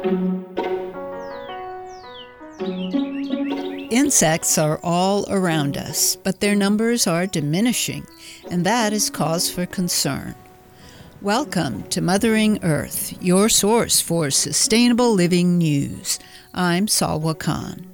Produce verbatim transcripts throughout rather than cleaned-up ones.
Insects are all around us, but their numbers are diminishing, and that is cause for concern. Welcome to Mothering Earth, your source for sustainable living news. I'm Salwa Khan.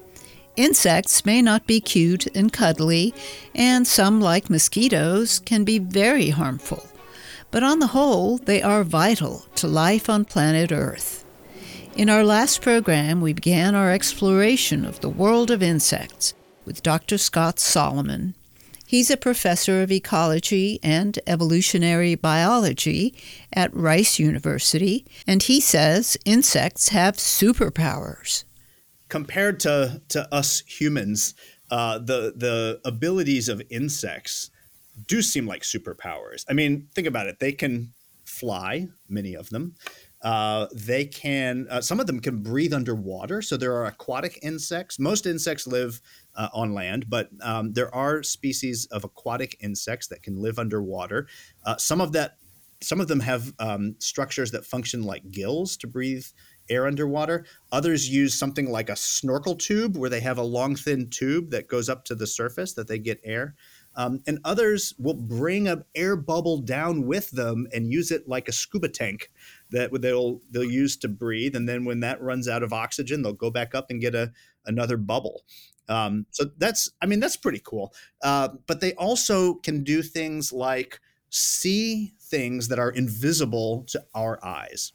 Insects may not be cute and cuddly, and some, like mosquitoes, can be very harmful. But on the whole, they are vital to life on planet Earth. In our last program, we began our exploration of the world of insects with Doctor Scott Solomon. He's a professor of ecology and evolutionary biology at Rice University, and he says insects have superpowers. Compared to, to us humans, uh, the the abilities of insects do seem like superpowers. I mean, think about it. They can fly, many of them. Uh, they can, uh, some of them can breathe underwater. So there are aquatic insects. Most insects live uh, on land, but um, there are species of aquatic insects that can live underwater. Uh, some of that, some of them have um, structures that function like gills to breathe air underwater. Others use something like a snorkel tube where they have a long, thin tube that goes up to the surface that they get air. Um, and others will bring an air bubble down with them and use it like a scuba tank that they'll they'll use to breathe. And then when that runs out of oxygen, they'll go back up and get a another bubble. Um, so that's, I mean, that's pretty cool. Uh, but they also can do things like see things that are invisible to our eyes.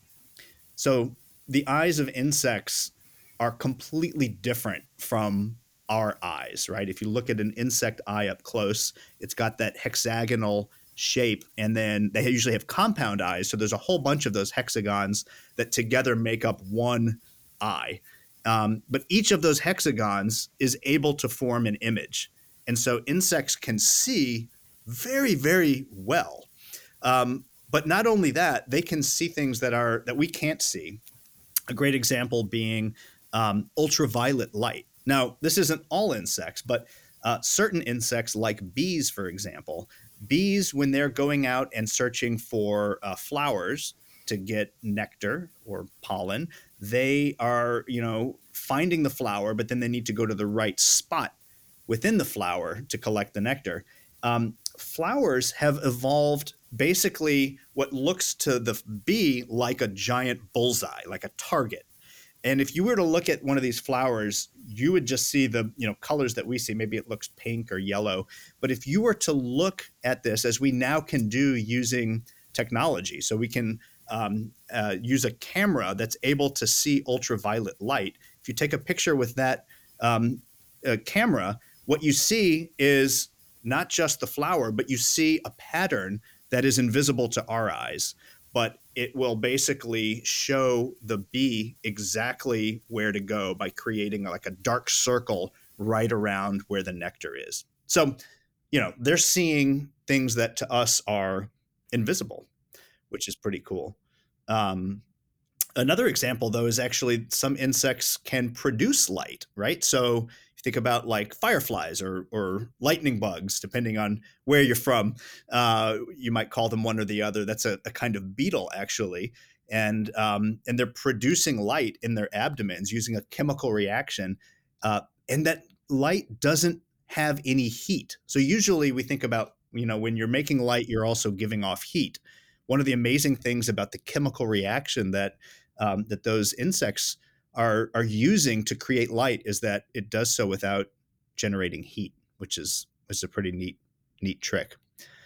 So the eyes of insects are completely different from our eyes, right? If you look at an insect eye up close, it's got that hexagonal shape, and then they usually have compound eyes. So there's a whole bunch of those hexagons that together make up one eye. Um, but each of those hexagons is able to form an image. And so insects can see very, very well. Um, but not only that, they can see things that are that we can't see. A great example being um, ultraviolet light. Now, this isn't all insects, but uh, certain insects like bees, for example, bees, when they're going out and searching for uh, flowers to get nectar or pollen, they are, you know, finding the flower, but then they need to go to the right spot within the flower to collect the nectar. Um, flowers have evolved basically what looks to the bee like a giant bullseye, like a target. And if you were to look at one of these flowers, you would just see the, you know, colors that we see. Maybe it looks pink or yellow. But if you were to look at this, as we now can do using technology, so we can um, uh, use a camera that's able to see ultraviolet light. If you take a picture with that um, uh, camera, what you see is not just the flower, but you see a pattern that is invisible to our eyes. But it will basically show the bee exactly where to go by creating like a dark circle right around where the nectar is. So, you know, they're seeing things that to us are invisible, which is pretty cool. Um, another example, though, is actually some insects can produce light, right? So think about like fireflies or, or lightning bugs, depending on where you're from. Uh, you might call them one or the other. That's a, a kind of beetle, actually. And um, and they're producing light in their abdomens using a chemical reaction. Uh, and that light doesn't have any heat. So usually we think about, you know, when you're making light, you're also giving off heat. One of the amazing things about the chemical reaction that um, that those insects are are using to create light is that it does so without generating heat, which is which is a pretty neat neat trick.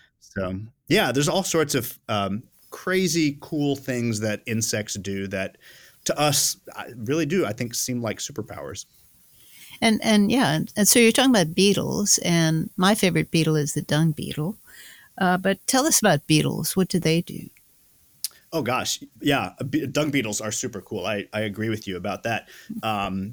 So yeah, there's all sorts of um, crazy cool things that insects do that to us really do, I think, seem like superpowers. And and yeah, and, and so you're talking about beetles, and my favorite beetle is the dung beetle. Uh, but tell us about beetles. What do they do? Oh gosh, yeah, be- dung beetles are super cool. I, I agree with you about that. Um,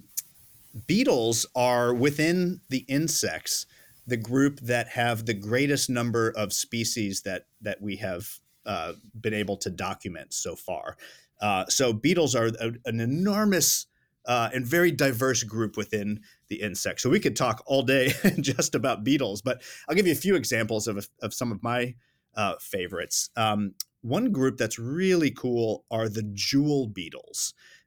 beetles are within the insects, the group that have the greatest number of species that that we have uh, been able to document so far. Uh, so beetles are a, an enormous uh, and very diverse group within the insects. So we could talk all day just about beetles, but I'll give you a few examples of of some of my uh, favorites. Um, one group that's really cool are the jewel beetles.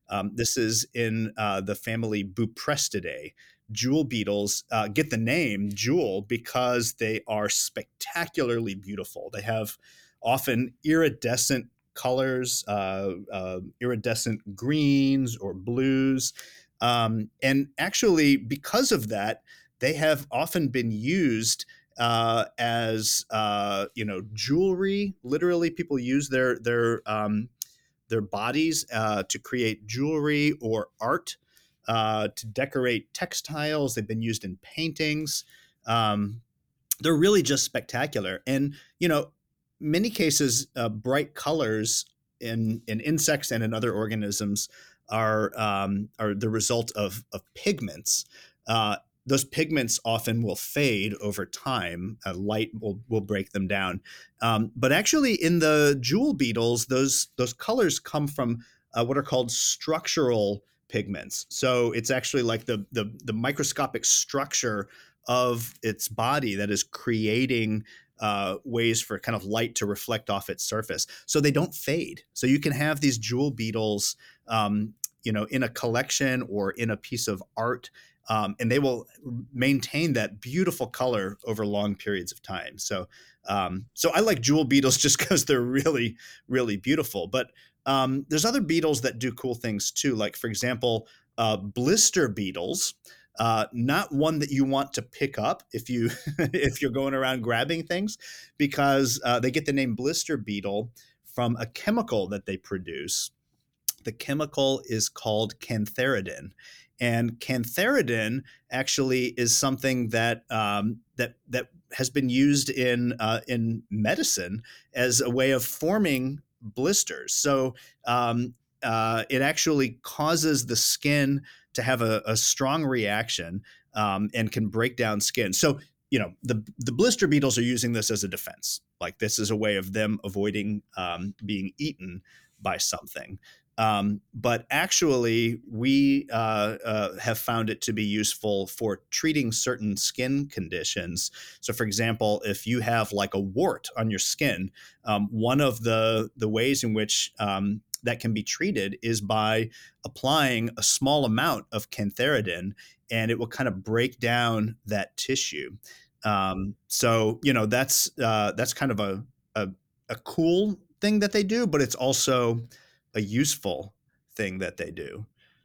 Um, this is in uh, the family Buprestidae. Jewel beetles uh, get the name jewel because they are spectacularly beautiful. They have often iridescent colors, uh, uh, iridescent greens or blues. Um, and actually, because of that, they have often been used uh, as uh, you know jewelry. Literally, people use their their um, their bodies uh, to create jewelry or art, uh, to decorate textiles. They've been used in paintings. Um, they're really just spectacular. And, you know, many cases, uh, bright colors in, in insects and in other organisms are, um, are the result of, of pigments. Uh, those pigments often will fade over time. Uh, light will, will break them down. Um, but actually, in the jewel beetles, those, those colors come from uh, what are called structural pigments. So it's actually like the, the, the microscopic structure of its body that is creating uh, ways for kind of light to reflect off its surface. So they don't fade. So you can have these jewel beetles, um, you know, in a collection or in a piece of art, um, and they will maintain that beautiful color over long periods of time. So, um, so I like jewel beetles just because they're really, really beautiful. But um, there's other beetles that do cool things too. Like, for example, uh, blister beetles. Uh, not one that you want to pick up if you if you're going around grabbing things, because uh, they get the name blister beetle from a chemical that they produce. The chemical is called cantharidin, and cantharidin actually is something that um, that that has been used in uh, in medicine as a way of forming blisters. So um, uh, it actually causes the skin to have a, a strong reaction, um, and can break down skin. So you know the the blister beetles are using this as a defense. Like, this is a way of them avoiding um, being eaten by something. Um, but actually, we uh, uh, have found it to be useful for treating certain skin conditions. So, for example, if you have like a wart on your skin, um, one of the the ways in which um, that can be treated is by applying a small amount of cantharidin, and it will kind of break down that tissue. Um, so, you know, that's uh, that's kind of a, a a cool thing that they do, but it's also a useful thing that they do.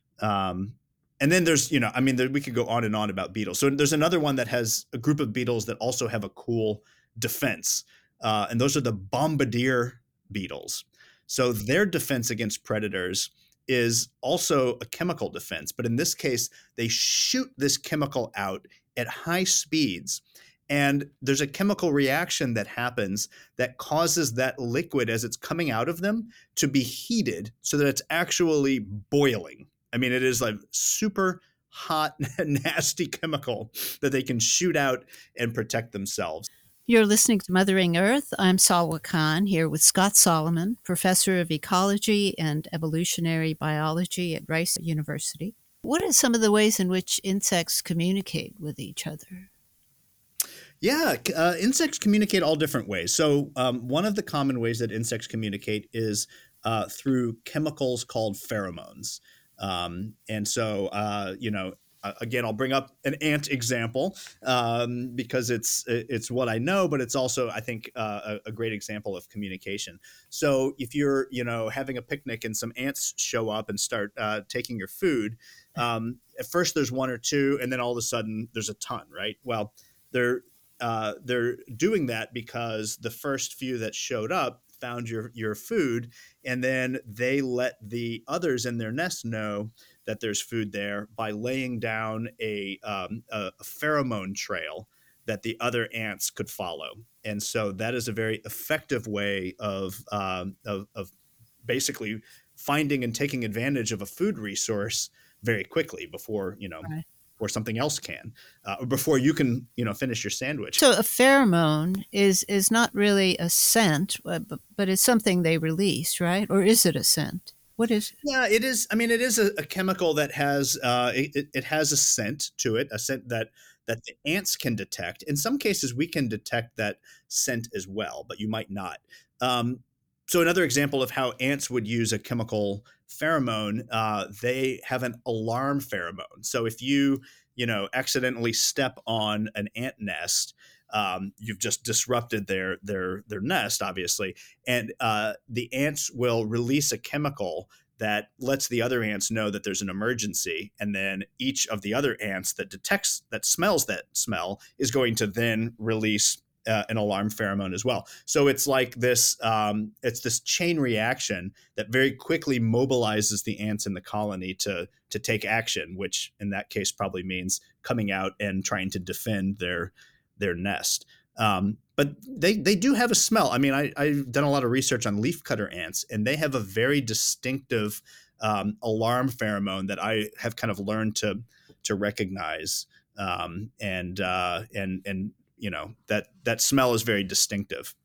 Um, and then there's, you know, I mean, there, we could go on and on about beetles. So there's another one that has a group of beetles that also have a cool defense, uh, and those are the bombardier beetles. So their defense against predators is also a chemical defense, but in this case, they shoot this chemical out at high speeds. And there's a chemical reaction that happens that causes that liquid, as it's coming out of them, to be heated so that it's actually boiling. I mean, it is like super hot, nasty chemical that they can shoot out and protect themselves. You're listening to Mothering Earth. I'm Salwa Khan here with Scott Solomon, professor of ecology and evolutionary biology at Rice University. What are some of the ways in which insects communicate with each other? Yeah, uh, insects communicate all different ways. So, um, one of the common ways that insects communicate is uh, through chemicals called pheromones. Um, and so, uh, you know, uh, again, I'll bring up an ant example, um, because it's it's what I know, but it's also, I think, uh, a, a great example of communication. So, if you're, you know, having a picnic and some ants show up and start uh, taking your food, um, at first there's one or two, and then all of a sudden there's a ton, right? Well, they're uh, they're doing that because the first few that showed up found your your food, and then they let the others in their nest know that there's food there by laying down a, um, a, a pheromone trail that the other ants could follow. And so that is a very effective way of um, of, of basically finding and taking advantage of a food resource very quickly before you know Right. or something else can, uh, or before you can, you know, finish your sandwich. So a pheromone is is not really a scent, uh, but, but it's something they release, right? Or is it a scent? What is it? Yeah, it is. I mean, it is a, a chemical that has uh, it, it has a scent to it, a scent that that the ants can detect. In some cases, we can detect that scent as well, but you might not. Um, So another example of how ants would use a chemical pheromone, uh, they have an alarm pheromone. So if you, you know, accidentally step on an ant nest, um, you've just disrupted their their their nest, obviously, and uh, the ants will release a chemical that lets the other ants know that there's an emergency, and then each of the other ants that detects that smells that smell is going to then release uh, an alarm pheromone as well. So it's like this um, it's this chain reaction that very quickly mobilizes the ants in the colony to to take action, which in that case probably means coming out and trying to defend their their nest. Um, but they they do have a smell. I mean, I, I've done a lot of research on leafcutter ants, and they have a very distinctive um, alarm pheromone that I have kind of learned to to recognize. Um, and uh, and and you know that that smell is very distinctive.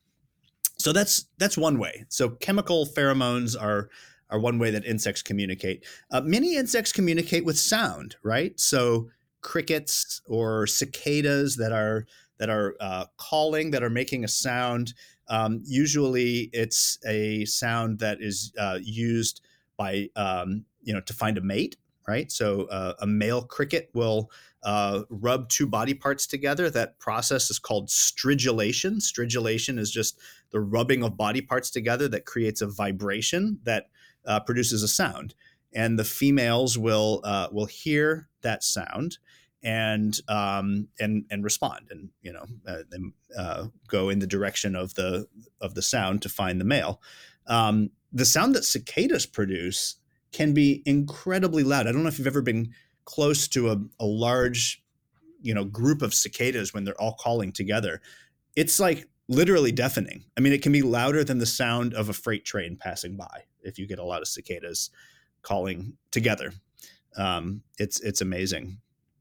So that's that's one way. So chemical pheromones are are one way that insects communicate. Uh, many insects communicate with sound, right? So crickets or cicadas that are that are uh, calling, that are making a sound. Um, usually, it's a sound that is uh, used by um, you know to find a mate, right? So uh, a male cricket will uh, rub two body parts together. That process is called stridulation. Stridulation is just the rubbing of body parts together that creates a vibration that uh, produces a sound. And the females will uh, will hear that sound and um, and and respond, and you know uh, then uh, go in the direction of the of the sound to find the male. Um, the sound that cicadas produce can be incredibly loud. I don't know if you've ever been close to a, a large, you know, group of cicadas when they're all calling together. It's like literally deafening. I mean, it can be louder than the sound of a freight train passing by if you get a lot of cicadas calling together. Um, it's it's amazing.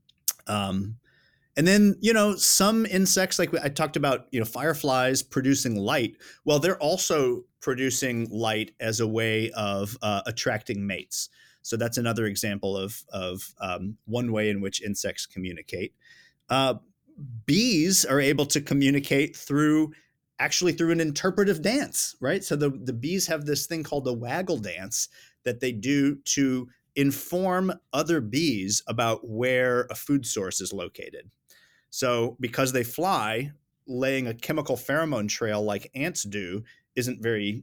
Um, and then, you know, some insects, like I talked about, you know, fireflies producing light. Well, they're also producing light as a way of uh, attracting mates. So that's another example of, of um, one way in which insects communicate. Uh, bees are able to communicate through actually through an interpretive dance, right? So the, the bees have this thing called the waggle dance that they do to inform other bees about where a food source is located. So because they fly, laying a chemical pheromone trail like ants do isn't very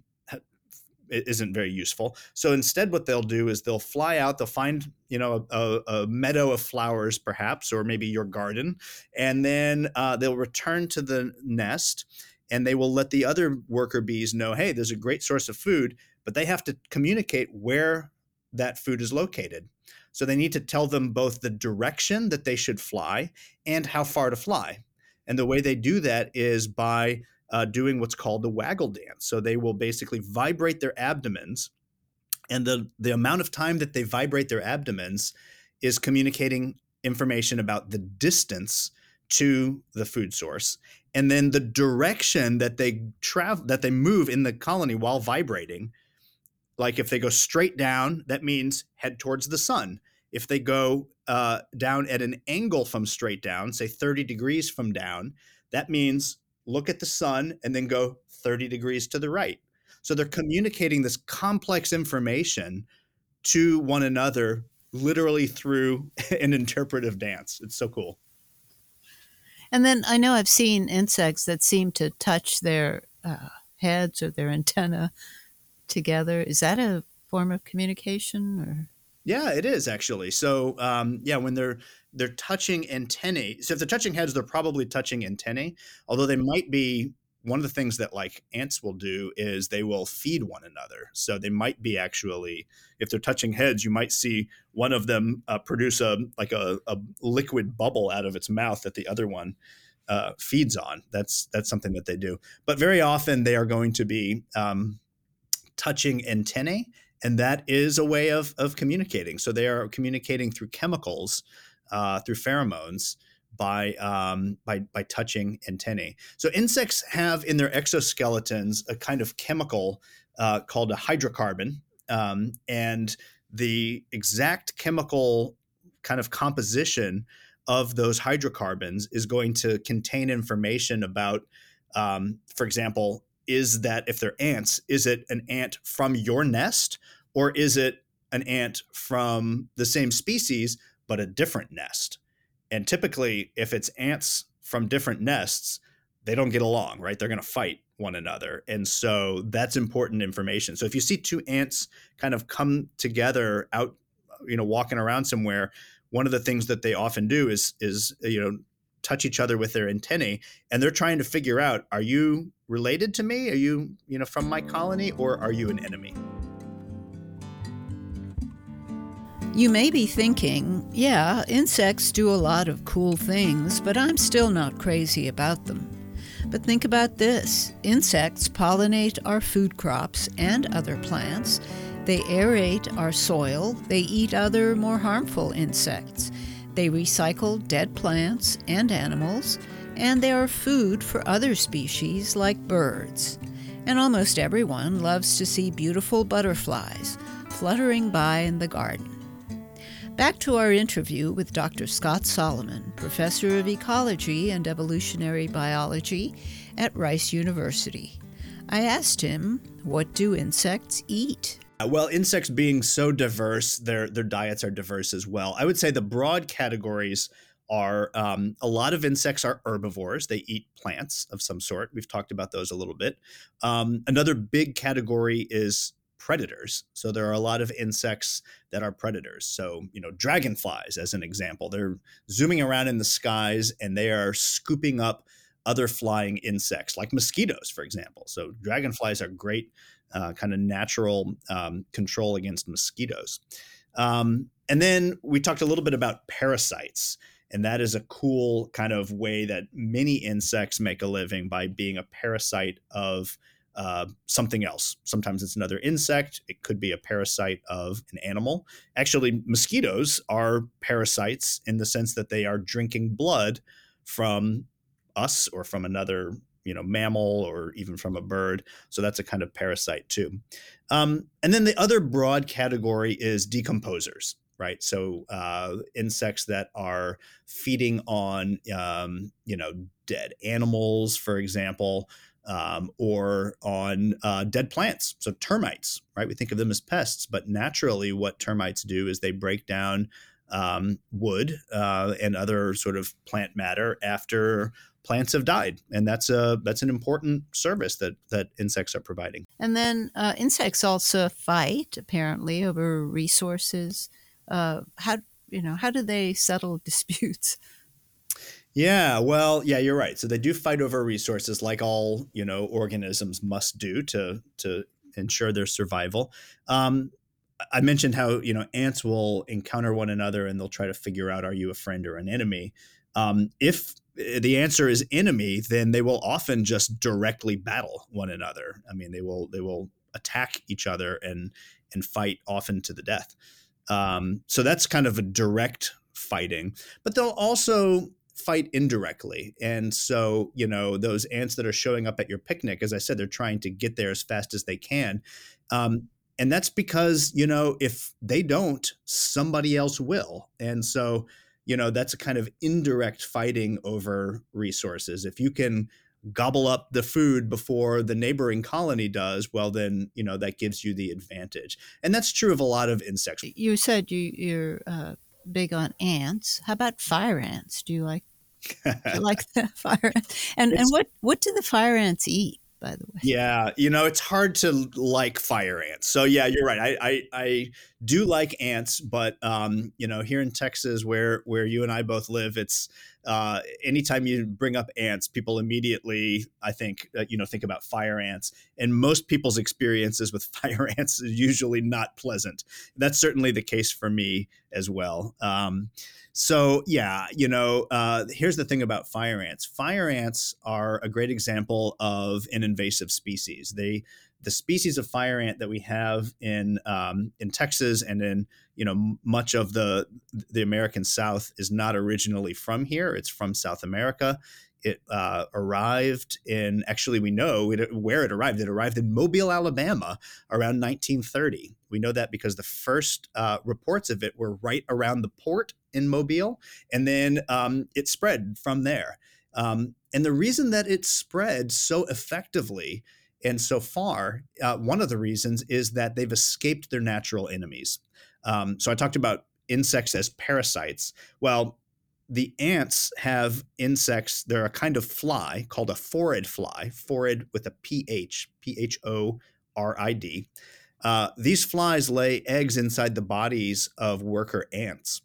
isn't very useful. So instead, what they'll do is they'll fly out, they'll find, you know, a, a meadow of flowers, perhaps, or maybe your garden, and then uh, they'll return to the nest, and they will let the other worker bees know, hey, there's a great source of food, but they have to communicate where that food is located. So they need to tell them both the direction that they should fly and how far to fly. And the way they do that is by uh, doing what's called the waggle dance. So they will basically vibrate their abdomens, and the, the amount of time that they vibrate their abdomens is communicating information about the distance to the food source, and then the direction that they travel, that they move in the colony while vibrating. Like if they go straight down, that means head towards the sun. If they go uh, down at an angle from straight down, say thirty degrees from down, that means look at the sun and then go thirty degrees to the right. So they're communicating this complex information to one another literally through an interpretive dance. It's so cool. And then I know I've seen insects that seem to touch their uh, heads or their antenna together. Is that a form of communication? Or yeah, it is actually. So um, yeah, when they're they're touching antennae. So if they're touching heads, they're probably touching antennae. Although they might be, one of the things that like ants will do is they will feed one another. So they might be actually, if they're touching heads, you might see one of them uh, produce a like a, a liquid bubble out of its mouth that the other one uh, feeds on. That's that's something that they do. But very often they are going to be um, touching antennae, and that is a way of of communicating. So they are communicating through chemicals, uh, through pheromones, by um, by by touching antennae. So insects have in their exoskeletons a kind of chemical uh, called a hydrocarbon, um, and the exact chemical kind of composition of those hydrocarbons is going to contain information about, um, for example, is that if they're ants, is it an ant from your nest, or is it an ant from the same species but a different nest? And typically, if it's ants from different nests, they don't get along, right? They're going to fight one another. And so that's important information. So if you see two ants kind of come together out, you know, walking around somewhere, one of the things that they often do is, is, you know, touch each other with their antennae, and they're trying to figure out, are you related to me? Are you, you know, from my colony, or are you an enemy? You may be thinking, yeah, insects do a lot of cool things, but I'm still not crazy about them. But think about this. Insects pollinate our food crops and other plants. They aerate our soil. They eat other more harmful insects. They recycle dead plants and animals, and they are food for other species like birds. And almost everyone loves to see beautiful butterflies fluttering by in the garden. Back to our interview with Doctor Scott Solomon, professor of ecology and evolutionary biology at Rice University. I asked him, what do insects eat? Well, insects being so diverse, their their diets are diverse as well. I would say the broad categories are um, a lot of insects are herbivores. They eat plants of some sort. We've talked about those a little bit. Um, another big category is predators. So there are a lot of insects that are predators. So, you know, dragonflies, as an example, they're zooming around in the skies and they are scooping up other flying insects like mosquitoes, for example. So dragonflies are great uh, kind of natural um, control against mosquitoes. Um, and then we talked a little bit about parasites. And that is a cool kind of way that many insects make a living, by being a parasite of Uh, something else. Sometimes it's another insect. It could be a parasite of an animal. Actually, mosquitoes are parasites in the sense that they are drinking blood from us or from another, you know, mammal, or even from a bird. So that's a kind of parasite too. Um, and then the other broad category is decomposers, right? So uh, insects that are feeding on, um, you know, dead animals, for example, Um, or on uh, dead plants. So termites, right? We think of them as pests, but naturally what termites do is they break down um, wood uh, and other sort of plant matter after plants have died. And that's a that's an important service that that insects are providing. And then uh, insects also fight, apparently, over resources. Uh, how, you know, how do they settle disputes? Yeah, well, yeah, you're right. So they do fight over resources, like all, you know, organisms must do to to ensure their survival. Um, I mentioned how, you know, ants will encounter one another and they'll try to figure out, are you a friend or an enemy? Um, if the answer is enemy, then they will often just directly battle one another. I mean, they will they will attack each other and and fight, often to the death. Um, so that's kind of a direct fighting, but they'll also fight indirectly. And so, you know, those ants that are showing up at your picnic, as I said, they're trying to get there as fast as they can. Um, and that's because, you know, if they don't, somebody else will. And so, you know, that's a kind of indirect fighting over resources. If you can gobble up the food before the neighboring colony does, well, then, you know, that gives you the advantage. And that's true of a lot of insects. You said you, you're uh, big on ants. How about fire ants? Do you like do you like the fire ants? And and what what do the fire ants eat, by the way? Yeah, you know, it's hard to like fire ants. So yeah, you're right. I I, I do like ants, but um, you know, here in Texas, where where you and I both live, it's uh, anytime you bring up ants, people immediately, I think, uh, you know, think about fire ants. And most people's experiences with fire ants is usually not pleasant. That's certainly the case for me as well. Um, So yeah, you know, uh, here's the thing about fire ants. Fire ants are a great example of an invasive species. They, the species of fire ant that we have in um, in Texas and in, you know, much of the the American South is not originally from here. It's from South America. It uh, arrived in, actually, we know it, where it arrived. It arrived in Mobile, Alabama, around nineteen thirty. We know that because the first uh, reports of it were right around the port in Mobile, and then um, it spread from there. Um, and the reason that it spread so effectively And so far, uh, one of the reasons is that they've escaped their natural enemies. Um, so I talked about insects as parasites. Well, the ants have insects. They're a kind of fly called a phorid fly, phorid with a P H, P H O R I D. Uh, these flies lay eggs inside the bodies of worker ants.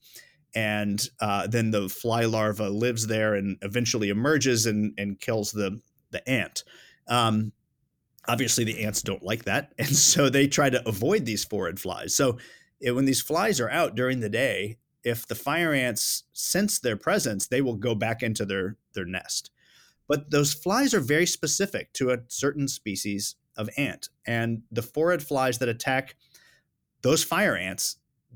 And uh, then the fly larva lives there and eventually emerges and, and kills the, the ant. Um, obviously, the ants don't like that. And so they try to avoid these phorid flies. So it, when these flies are out during the day, if the fire ants sense their presence, they will go back into their, their nest. But those flies are very specific to a certain species of ant. And the phorid flies that attack those fire ants,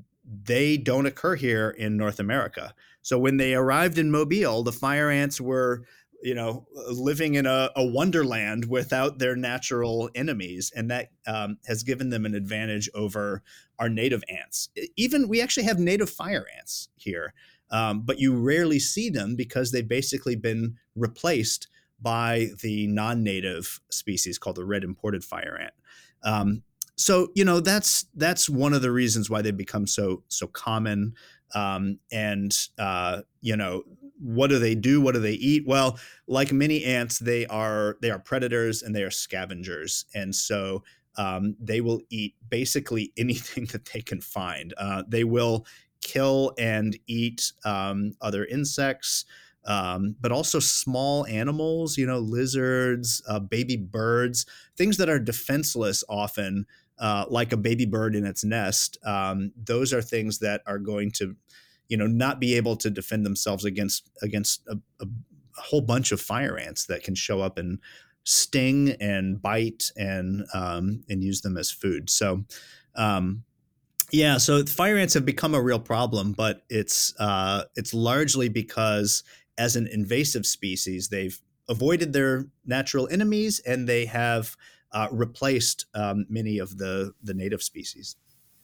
they don't occur here in North America. So when they arrived in Mobile, the fire ants were, you know, living in a, a wonderland without their natural enemies. And that um, has given them an advantage over our native ants. Even we actually have native fire ants here, um, but you rarely see them because they've basically been replaced by the non-native species called the red imported fire ant. Um, so, you know, that's that's one of the reasons why they become so so common. Um, and, uh, you know, what do they do? What do they eat? Well, like many ants, they are they are predators and they are scavengers. And so um, they will eat basically anything that they can find. Uh, they will kill and eat um, other insects, um, but also small animals, you know, lizards, uh, baby birds, things that are defenseless often, uh, like a baby bird in its nest. Um, those are things that are going to, you know, not be able to defend themselves against against a, a whole bunch of fire ants that can show up and sting and bite and um, and use them as food. So, um, yeah, so fire ants have become a real problem, but it's uh, it's largely because as an invasive species, they've avoided their natural enemies and they have uh, replaced um, many of the the native species.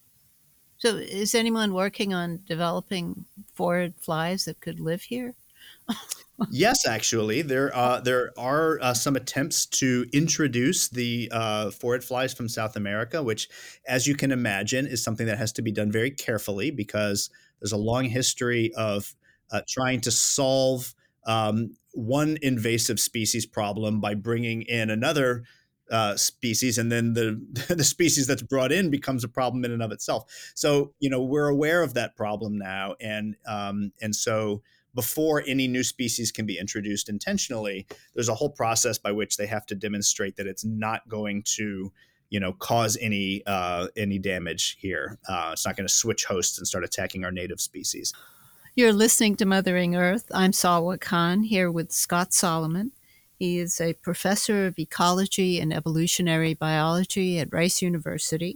So, is anyone working on developing phorid flies that could live here? Yes, actually, there uh, there are uh, some attempts to introduce the uh, phorid flies from South America, which, as you can imagine, is something that has to be done very carefully because there's a long history of uh, trying to solve um, one invasive species problem by bringing in another uh, species, and then the the species that's brought in becomes a problem in and of itself. So, you know, we're aware of that problem now, and um, and so before any new species can be introduced intentionally, there's a whole process by which they have to demonstrate that it's not going to, you know, cause any uh, any damage here. Uh, it's not going to switch hosts and start attacking our native species. You're listening to Mothering Earth. I'm Salwa Khan here with Scott Solomon. He is a professor of ecology and evolutionary biology at Rice University.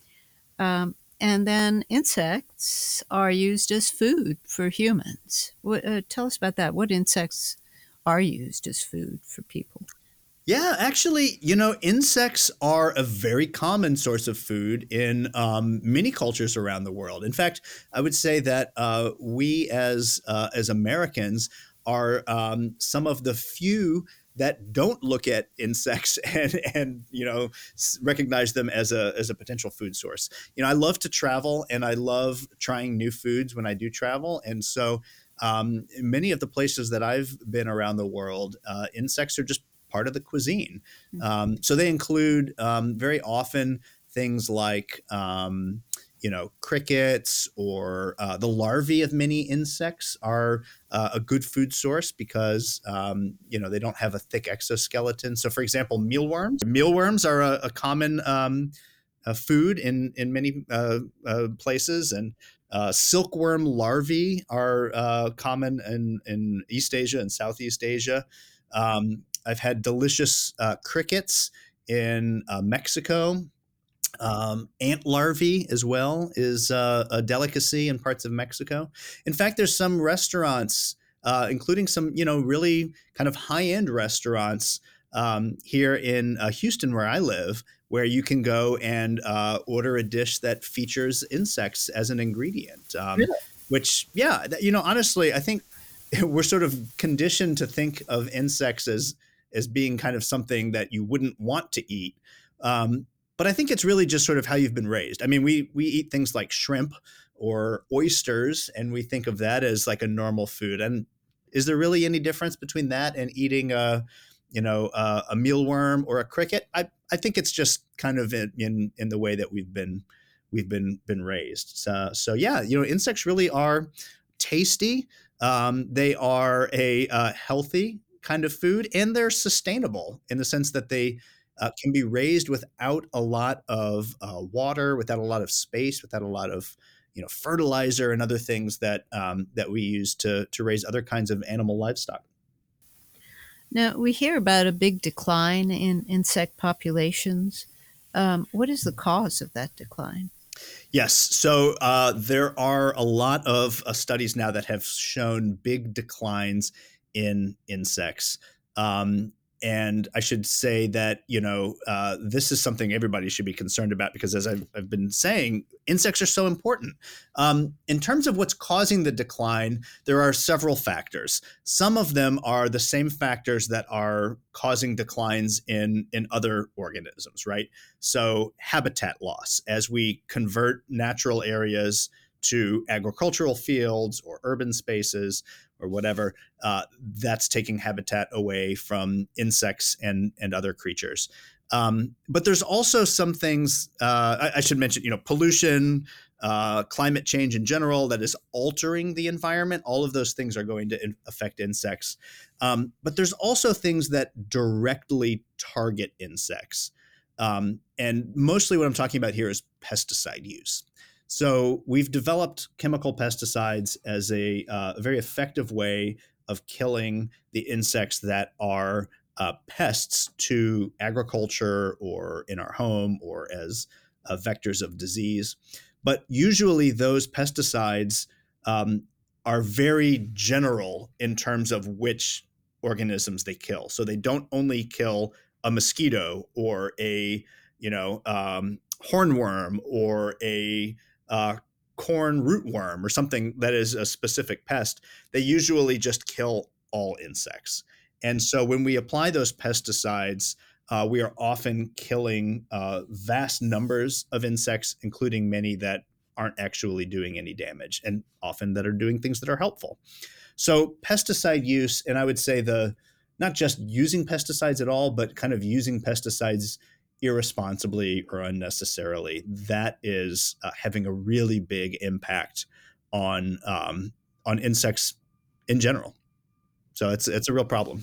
Um, And then insects are used as food for humans. What, uh, tell us about that. What insects are used as food for people? Yeah, actually, you know, insects are a very common source of food in um, many cultures around the world. In fact, I would say that uh, we as uh, as Americans are um, some of the few that don't look at insects and and you know recognize them as a as a potential food source. You know, I love to travel and I love trying new foods when I do travel, and so um, many of the places that I've been around the world, uh, insects are just part of the cuisine. Um, so they include um, very often things like um, you know, crickets or uh, the larvae of many insects are uh, a good food source because, um, you know, they don't have a thick exoskeleton. So, for example, mealworms. Mealworms are a, a common um, a food in, in many uh, uh, places. And uh, silkworm larvae are uh, common in, in East Asia and Southeast Asia. Um, I've had delicious uh, crickets in uh, Mexico. Um, ant larvae as well is uh, a delicacy in parts of Mexico. In fact, there's some restaurants, uh, including some, you know, really kind of high-end restaurants um, here in uh, Houston, where I live, where you can go and uh, order a dish that features insects as an ingredient. Um, Really? which, yeah, you know, honestly, I think we're sort of conditioned to think of insects as as being kind of something that you wouldn't want to eat. Um, but I think it's really just sort of how you've been raised. I mean, we we eat things like shrimp or oysters, and we think of that as like a normal food. And is there really any difference between that and eating a, you know, uh, a mealworm or a cricket? I, I think it's just kind of in, in in the way that we've been we've been been raised. So, so yeah, you know, insects really are tasty. Um, they are a uh, healthy kind of food, and they're sustainable in the sense that they uh, can be raised without a lot of uh, water, without a lot of space, without a lot of you know fertilizer and other things that um, that we use to to raise other kinds of animal livestock. Now, we hear about a big decline in insect populations. Um, what is the cause of that decline? Yes. So uh, there are a lot of uh, studies now that have shown big declines in insects. Um, and I should say that, you know, uh, this is something everybody should be concerned about because, as I've, I've been saying, insects are so important. Um, in terms of what's causing the decline, there are several factors. Some of them are the same factors that are causing declines in, in other organisms, right? So habitat loss, as we convert natural areas to agricultural fields or urban spaces or whatever, uh, that's taking habitat away from insects and, and other creatures. Um, but there's also some things, uh, I, I should mention, you know, pollution, uh, climate change in general that is altering the environment. All of those things are going to in- affect insects. Um, but there's also things that directly target insects. Um, and mostly what I'm talking about here is pesticide use. So we've developed chemical pesticides as a, uh, a very effective way of killing the insects that are uh, pests to agriculture or in our home or as uh, vectors of disease. But usually those pesticides um, are very general in terms of which organisms they kill. So they don't only kill a mosquito or a, you know, um, hornworm or a uh, corn rootworm or something that is a specific pest. They usually just kill all insects. And so when we apply those pesticides, uh, we are often killing uh, vast numbers of insects, including many that aren't actually doing any damage and often that are doing things that are helpful. So pesticide use, and I would say the not just using pesticides at all, but kind of using pesticides irresponsibly or unnecessarily, that is uh, having a really big impact on um, on insects in general. So it's it's a real problem.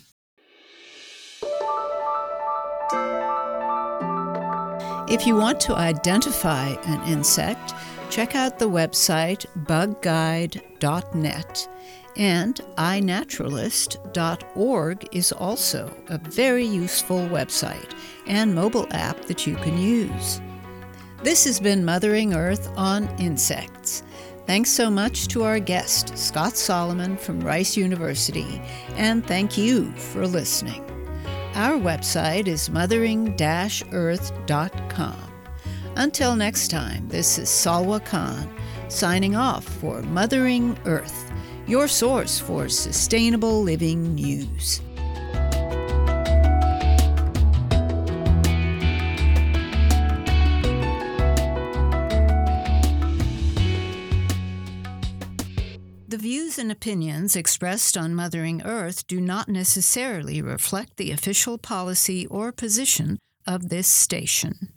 If you want to identify an insect, check out the website bug guide dot net. And i naturalist dot org is also a very useful website and mobile app that you can use. This has been Mothering Earth on Insects. Thanks so much to our guest, Scott Solomon from Rice University, and thank you for listening. Our website is mothering dash earth dot com. Until next time, this is Salwa Khan signing off for Mothering Earth, your source for sustainable living news. The views and opinions expressed on Mothering Earth do not necessarily reflect the official policy or position of this station.